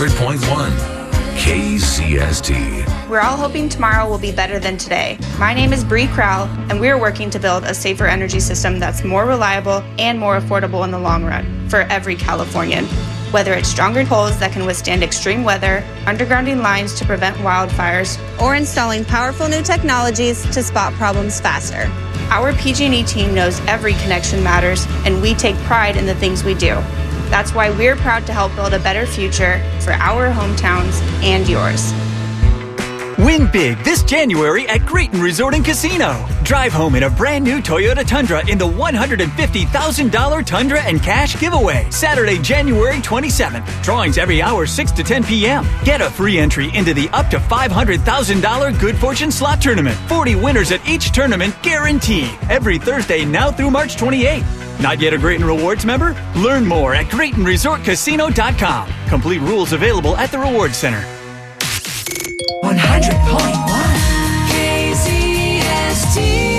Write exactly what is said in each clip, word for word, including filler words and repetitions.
hundred point one K Z S T. We're all hoping tomorrow will be better than today. My name is Bree Crowell, and we're working to build a safer energy system that's more reliable and more affordable in the long run for every Californian. Whether it's stronger poles that can withstand extreme weather, undergrounding lines to prevent wildfires, or installing powerful new technologies to spot problems faster. Our P G and E team knows every connection matters, and we take pride in the things we do. That's why we're proud to help build a better future for our hometowns and yours. Win big this January at Grayton Resort and Casino. Drive home in a brand new Toyota Tundra in the one hundred fifty thousand dollars Tundra and Cash giveaway. Saturday, January twenty-seventh. Drawings every hour, six to ten p.m. Get a free entry into the up to five hundred thousand dollars Good Fortune Slot Tournament. forty winners at each tournament guaranteed. Every Thursday now through March twenty-eighth. Not yet a Grayton Rewards member? Learn more at Grayton Resort Casino dot com. Complete rules available at the Rewards Center. one hundred point one K Z S T.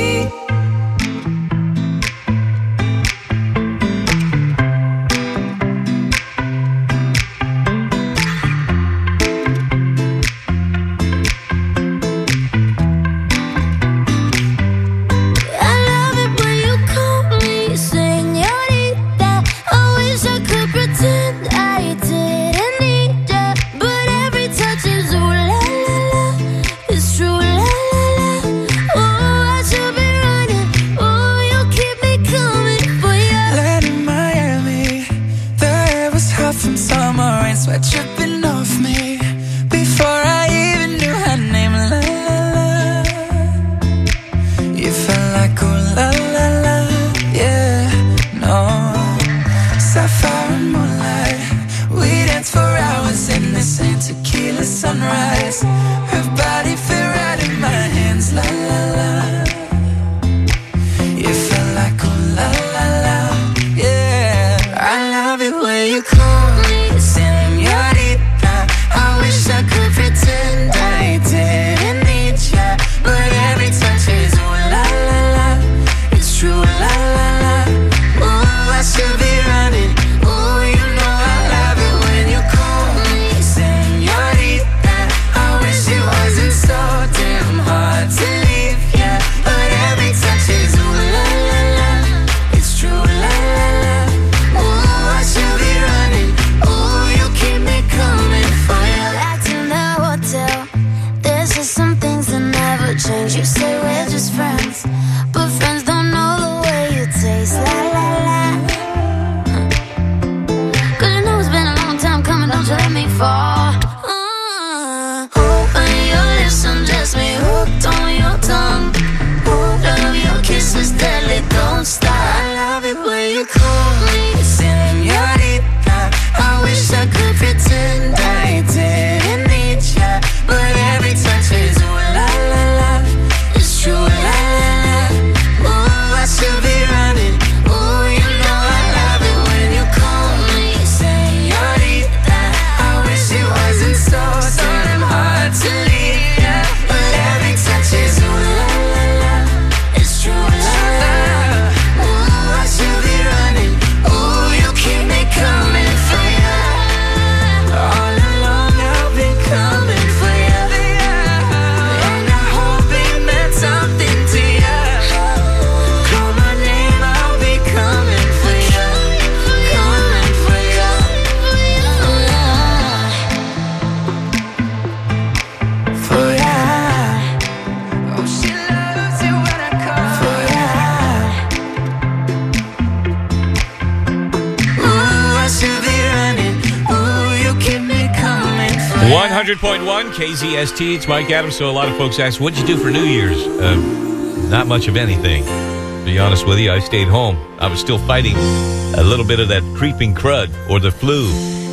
one hundred point one K Z S T, it's Mike Adams. So a lot of folks ask, what'd you do for New Year's? Uh, not much of anything. To be honest with you, I stayed home. I was still fighting a little bit of that creeping crud or the flu.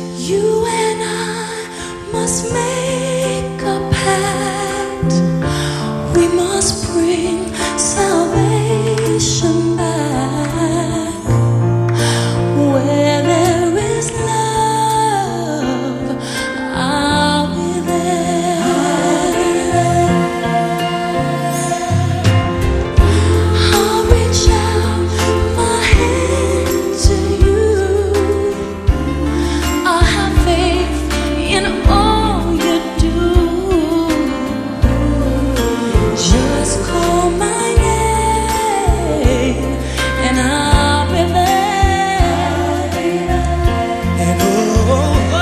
You and I must make a pact. We must bring salvation back. Where there is love, I'll be there. I'll reach out my hand to you. I'll have faith and I'll be there. And oh, oh,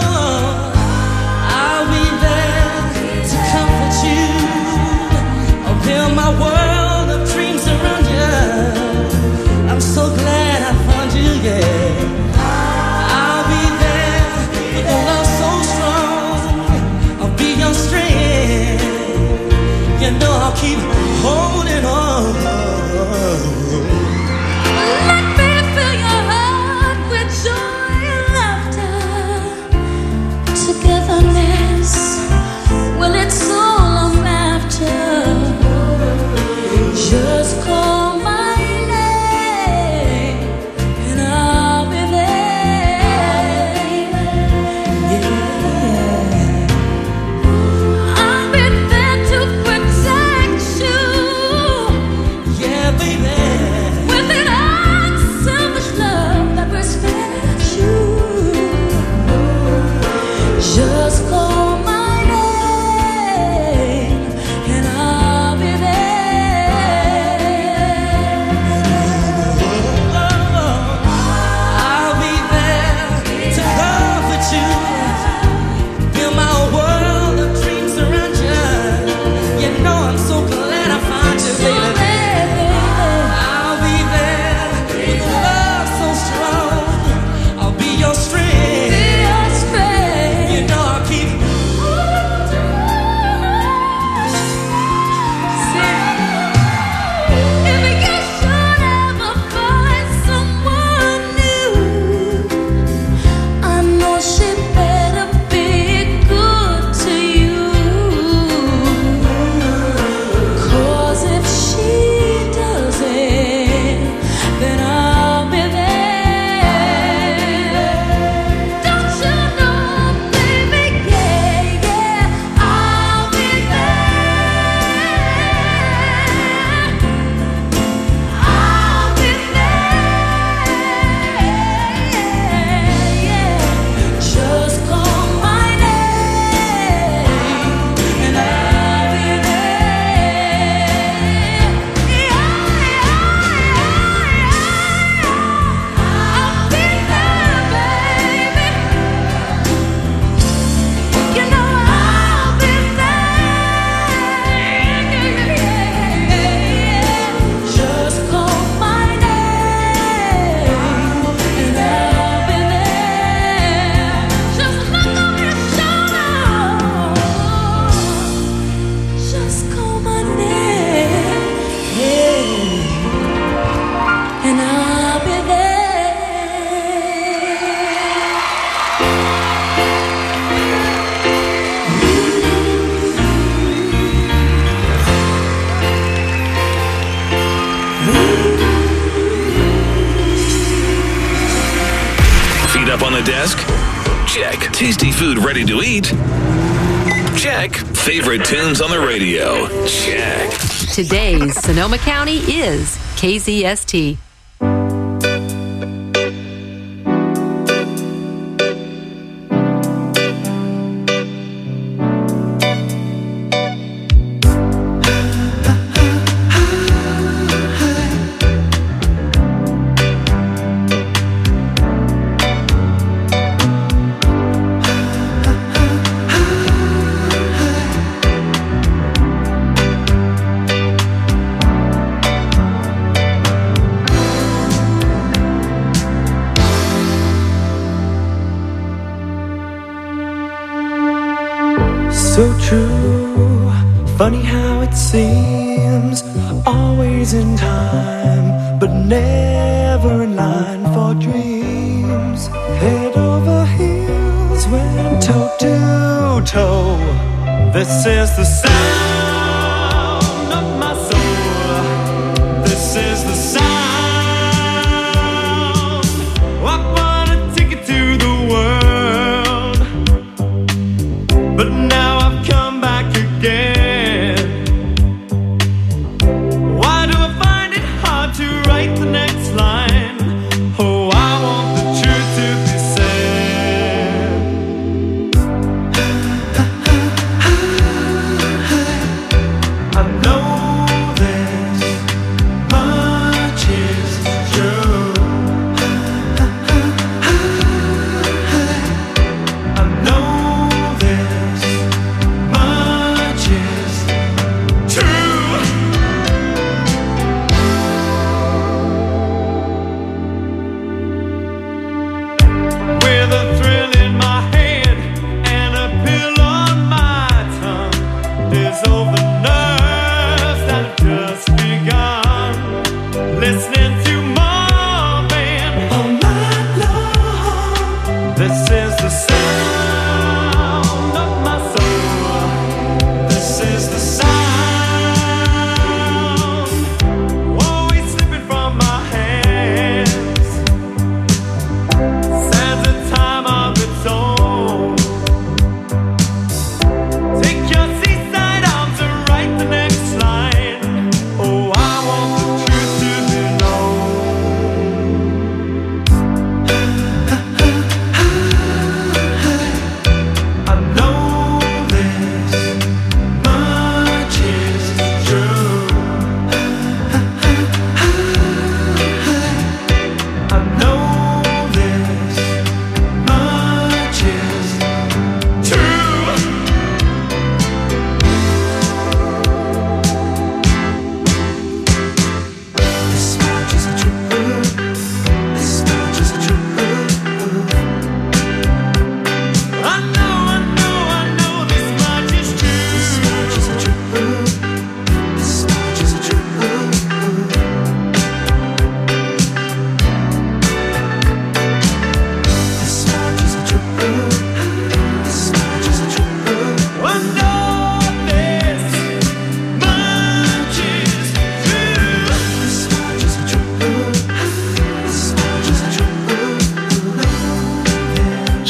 I'll be there to comfort you. I'll build my world of dreams around you. I'm so glad I found you, yeah. I'll be there with a love so strong. I'll be your strength. You know I'll keep holding on. Let me fill your heart with joy and laughter. Togetherness, well, it's all I'm after. Just call my name and I'll be there. Yeah. I'll be there to protect you. Yeah, baby. With an unselfish love that respects you. Just call my name and I'll be there. I'll be there to comfort you. Build my world of dreams around you. You know I'm so glad I found you, baby. I'll be there with a love so strong. I'll be your strength. You know I'll keep. If you should ever find someone new, I know she better be good to you. 'Cause if she doesn't, then I'll be there. Don't you know, baby? Yeah, yeah, I'll be there. I'll be there. Yeah. Just call my name and I'll be there. Yeah, I'll be there, baby. You know I'll be there. Just call my name and I'll be there. Just look over your shoulder. Just call my name, yeah, and I'll be there. Feet up on the desk? Check. Tasty food ready to eat? Check. Favorite tunes on the radio? Check. Today's Sonoma County is K Z S T. So true, funny how it seems, always in time, but never in line for dreams. Head over heels, went toe to toe. This is the sound of my soul. This is the sound. I wanna take it to the world, but now I've come back again. Why do I find it hard to write the next line? Oh, I want the truth to be said.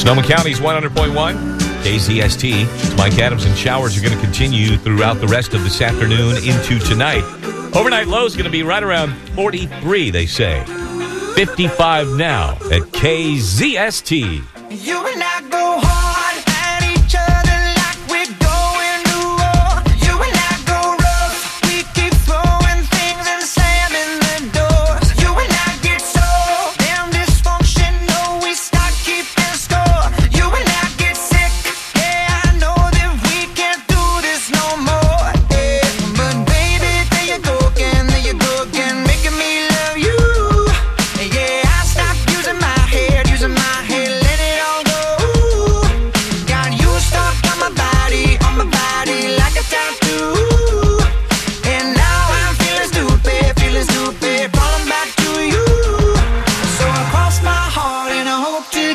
Sonoma County's one hundred point one, K Z S T. It's Mike Adams, and showers are going to continue throughout the rest of this afternoon into tonight. Overnight low is going to be right around forty-three, they say. fifty-five now at K Z S T. You and I go hard at each other like we're going to war. You and I go rough. We keep throwing things and slamming the doors. You and I get so damn dysfunctional, we start keeping score. You and I get sick. Yeah, I know that we can't do this no more. Yeah, but baby, there you go again, there you go again, making me love you. Yeah, I stopped using my head, using my head, let it all go. Got you stuck on my body, on my body like a tattoo. And now I'm feeling stupid, feeling stupid, falling back to you. So I cross my heart and I hope to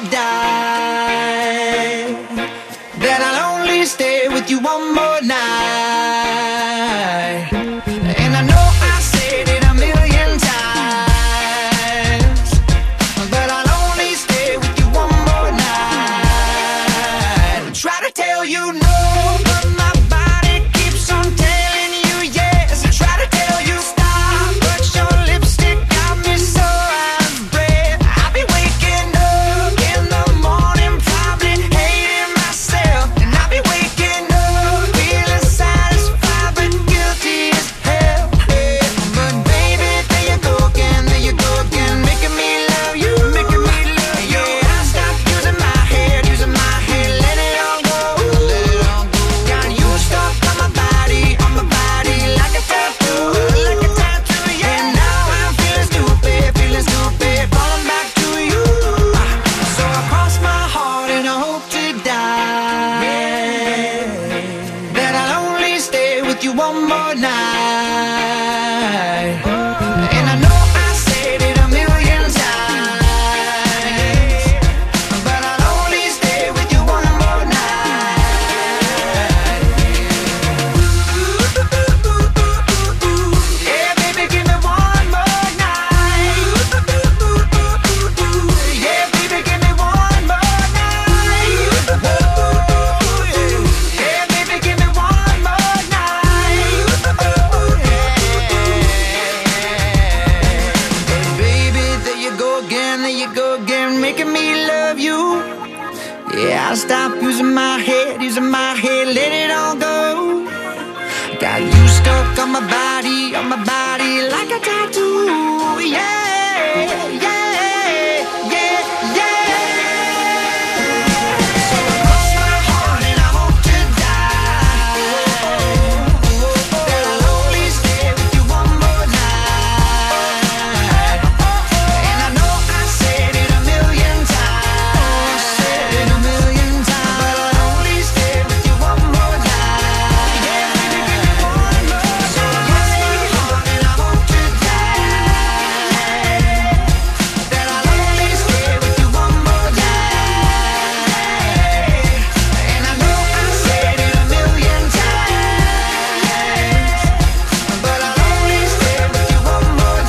die that I'll only stay with you one more night. And I know I said it a million times, but I'll only stay with you one more night. Try to tell you no, but my body keeps on telling you yes. Try to tell you stop, but your lipstick got me so out of breath. I'll be waking up in the morning, probably hating myself. And I'll be waking up feeling satisfied but guilty as hell. Yeah, but baby, there you go again, there you go again, making me love you, making me love you. Yeah, I stopped using my head, using my head, let it all go, let it all go. Got you stuck on my body, on my body like a tattoo, like a tattoo. Yeah, and now I'm feeling stupid, feeling stupid, falling back to you. So I cross my heart and I hope to die that I'll only stay with you one more night. And I know I said it a million times, but I'll only stay with you one more night. Yeah, baby, give me one more night. Yeah, baby, give me one more night. Yeah, baby, give me one more night. Baby, there you go again, there you go again, making me love you. Yeah, I'll stop using my head, using my head, let it all go. Got you stuck on my body, on my body like a tattoo. Yeah, yeah, yeah, yeah. So I cross my heart and I hope to die that I'll only stay with you one more night. And I know I said it a million times, said it a million times, but I'll only stay with you one more night. Yeah, baby, give me one more. So I cross my heart and I hope to die that I'll only stay with you one more night. And I know I said it a million times, but I'll only stay with you one more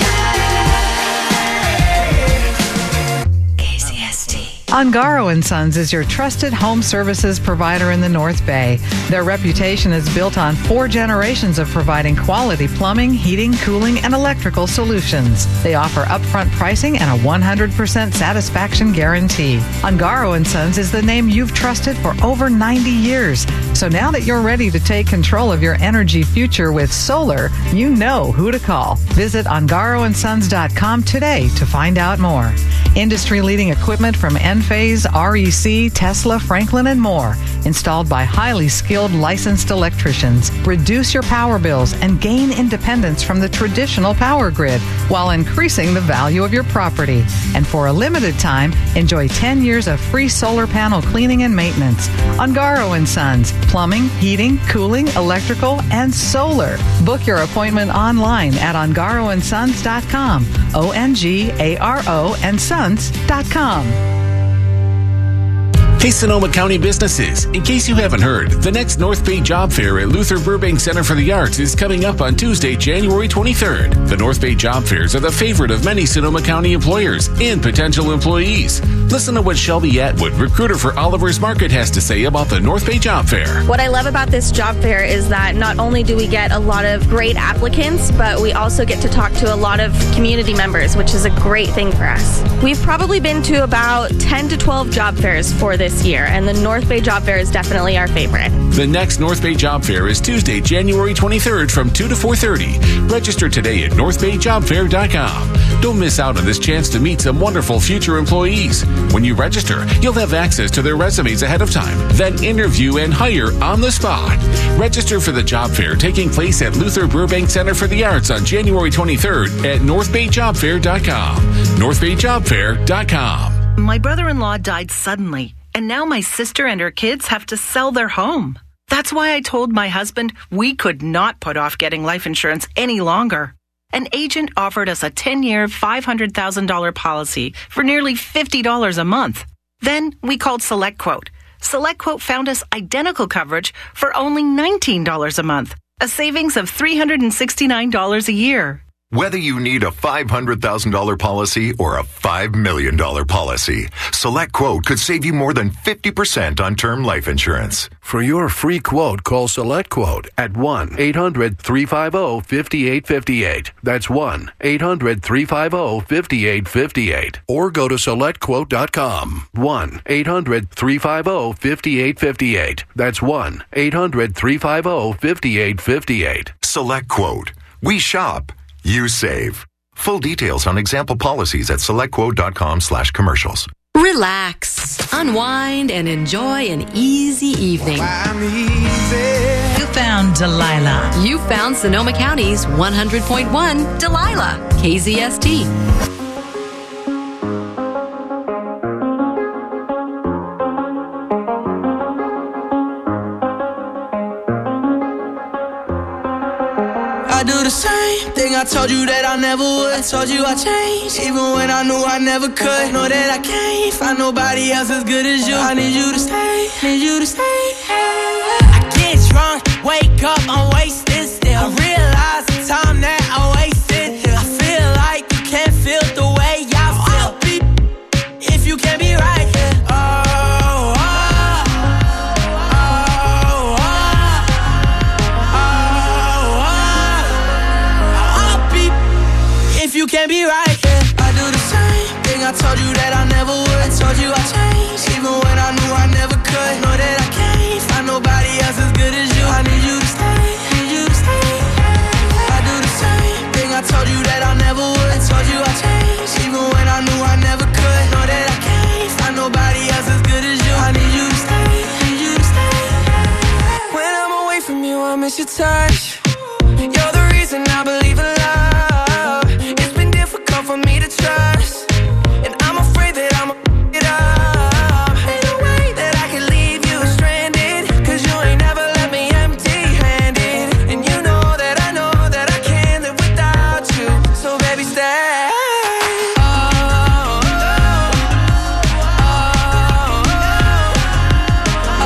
night. K Z S T. Ungaro and Sons is your trusted home services provider in the North Bay. Their reputation is built on four generations of providing quality plumbing, heating, cooling, and electrical solutions. They offer upfront pricing and a one hundred percent satisfaction guarantee. Ungaro and Sons is the name you've trusted for over ninety years. So now that you're ready to take control of your energy future with solar, you know who to call. Visit ungaro and sons dot com today to find out more. Industry-leading equipment from Enphase, R E C, Tesla, Franklin, and more. Installed by highly skilled licensed electricians. Reduce your power bills and gain independence from the traditional power grid while increasing the value of your property. And for a limited time, enjoy ten years of free solar panel cleaning and maintenance. Ungaro and Sons. Plumbing, heating, cooling, electrical, and solar. Book your appointment online at ungaro and sons dot com. O N G A R O and sons dot com. Hey, Sonoma County businesses, in case you haven't heard, the next North Bay Job Fair at Luther Burbank Center for the Arts is coming up on Tuesday, January twenty-third. The North Bay Job Fairs are the favorite of many Sonoma County employers and potential employees. Listen to what Shelby Atwood, recruiter for Oliver's Market, has to say about the North Bay Job Fair. What I love about this job fair is that not only do we get a lot of great applicants, but we also get to talk to a lot of community members, which is a great thing for us. We've probably been to about ten to twelve job fairs for this year, and the North Bay Job Fair is definitely our favorite. The next North Bay Job Fair is Tuesday, January twenty-third from two to four thirty. Register today at north bay job fair dot com. Don't miss out on this chance to meet some wonderful future employees. When you register, you'll have access to their resumes ahead of time, then interview and hire on the spot. Register for the job fair taking place at Luther Burbank Center for the Arts on January twenty-third at north bay job fair dot com. north bay job fair dot com. My brother-in-law died suddenly, and now my sister and her kids have to sell their home. That's why I told my husband we could not put off getting life insurance any longer. An agent offered us a ten-year, five hundred thousand dollars policy for nearly fifty dollars a month. Then we called SelectQuote. SelectQuote found us identical coverage for only nineteen dollars a month, a savings of three hundred sixty-nine dollars a year. Whether you need a five hundred thousand dollars policy or a five million dollars policy, SelectQuote could save you more than fifty percent on term life insurance. For your free quote, call SelectQuote at one eight hundred three five zero five eight five eight. That's one eight hundred three five zero five eight five eight. Or go to select quote dot com. one eight hundred three five zero five eight five eight. That's one eight hundred three five zero five eight five eight. SelectQuote. We shop. You save. Full details on example policies at selectquote.com slash commercials. Relax, unwind, and enjoy an easy evening. You found Delilah. You found Sonoma County's one hundred point one Delilah, K Z S T. I do the same thing I told you that I never would. I told you I changed, even when I knew I never could. Know that I can't find nobody else as good as you. I need you to stay, need you to stay. I get drunk, wake up, I'm wasted still. I realize the time that I wasted here. I feel like you can't feel the way I feel. I'll be if you can't be right here. Oh, oh, oh, oh, oh, oh. I'll be if you can't be right here. I do the same thing I told you that I never would. I told you I changed, even when I knew I never could. Know that I can't find nobody else as good as you. I need you to stay, need you to stay. I do the same thing I told you that I never would. I told you I changed, even when I knew I never could. Know that I can't find nobody else as good as you. I need you to stay, need you to stay. When I'm away from you, I miss your touch. You're the reason I believe in love. It's been difficult for me to trust, and I'm afraid that I'm a it up. Ain't no way that I can leave you stranded, cause you ain't never left me empty-handed. And you know that I know that I can't live without you. So baby, stay. Oh, oh, oh, oh,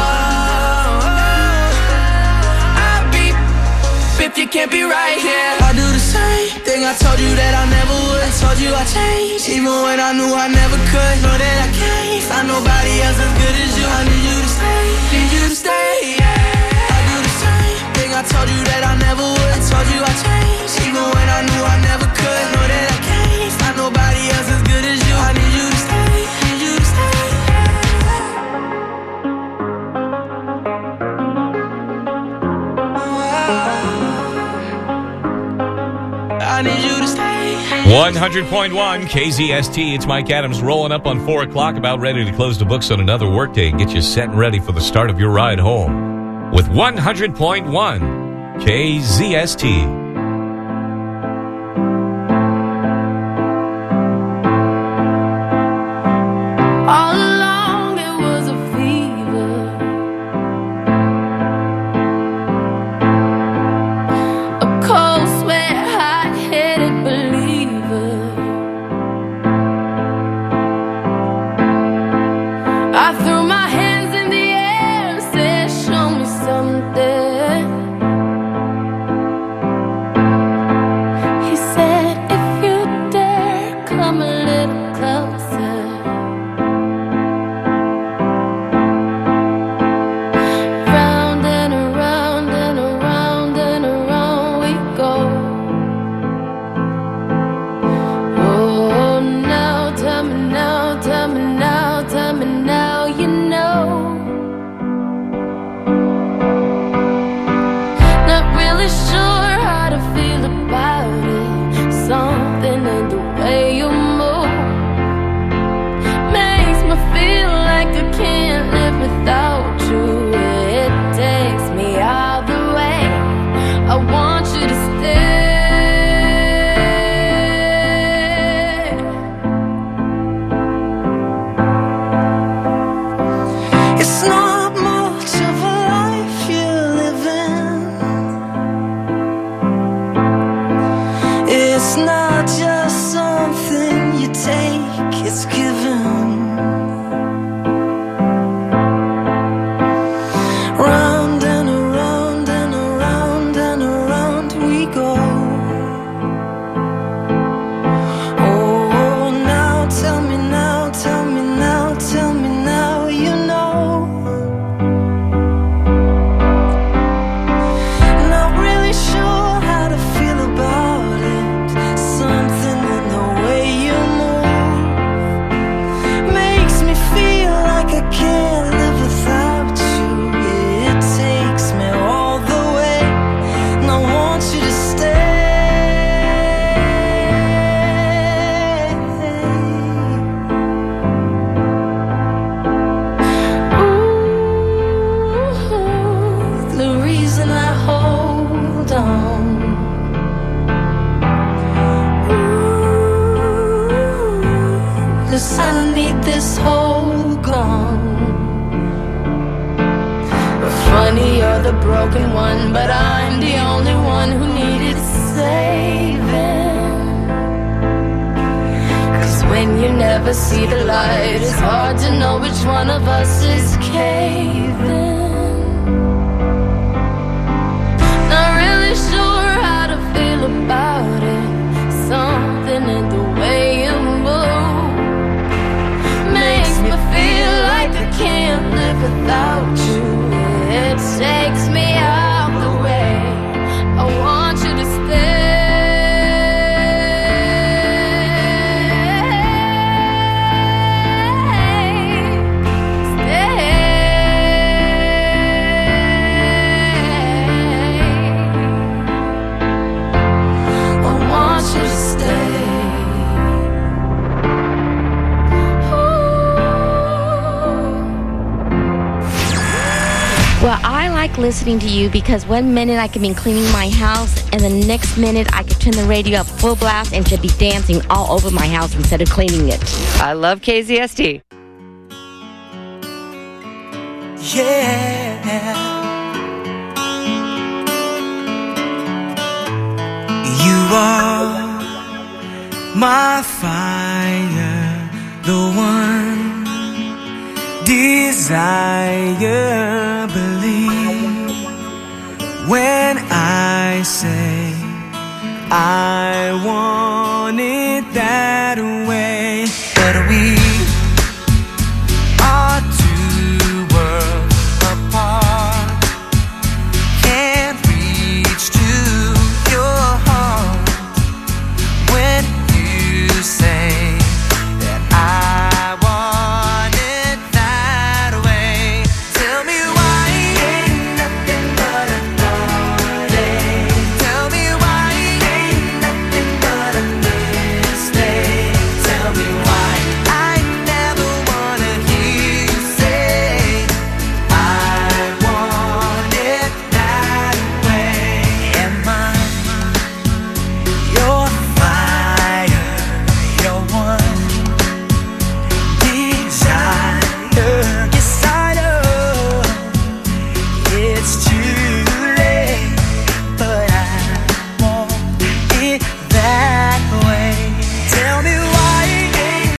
oh. I'll be if you can't be right here. I do the same thing I told you that I never would. I told you I changed, even when I knew I never could. Know that I can't find nobody else as good as you. I need you to stay, need you to stay. Yeah. I do the same thing I told you that I never would. I told you I changed, even when I knew I never could. Know that I can't find nobody else as good as you. I need you to stay, need you to stay. I need you to stay. one hundred point one K Z S T. It's Mike Adams rolling up on four o'clock, about ready to close the books on another workday and get you set and ready for the start of your ride home with one hundred point one K Z S T. All along it was a fever, a cold sweat, hot-headed believer. I threw my hands come a little closer. Round and around and around and around we go. Oh, now tell me now, tell me now, tell me now, you know. Not really sure how to feel about it. Something in the way you move makes me feel like I can't live without you. It takes me all the way. I want you to stay. It's not much of a life you're living. It's not just something you take, it's given. Round and around and around and around we go. Oh, now tell me now, tell me now, tell me now, you know. Not really sure how to feel about it. Something in the way you move makes me feel like I can't live without you. It takes me all the way, and I want you to stay. Ooh, the reason I hold on. Ooh, 'cause I need this whole gone. But funny, you're the broken one, but I'm the only one who needed saving. 'Cause when you never see the light, it's hard to know which one of us is caving. Not really sure how to feel about it. Something in the way you move makes me feel like I can't live without you. It takes me out the way. I want you to stay. I want you to stay. Well, I like listening to you because one minute I can be cleaning my house and the next minute I could turn the radio up full blast and should be dancing all over my house instead of cleaning it. I love K Z S T. Yeah. You are my fire, the one desire. Believe when I say I want it that way. But we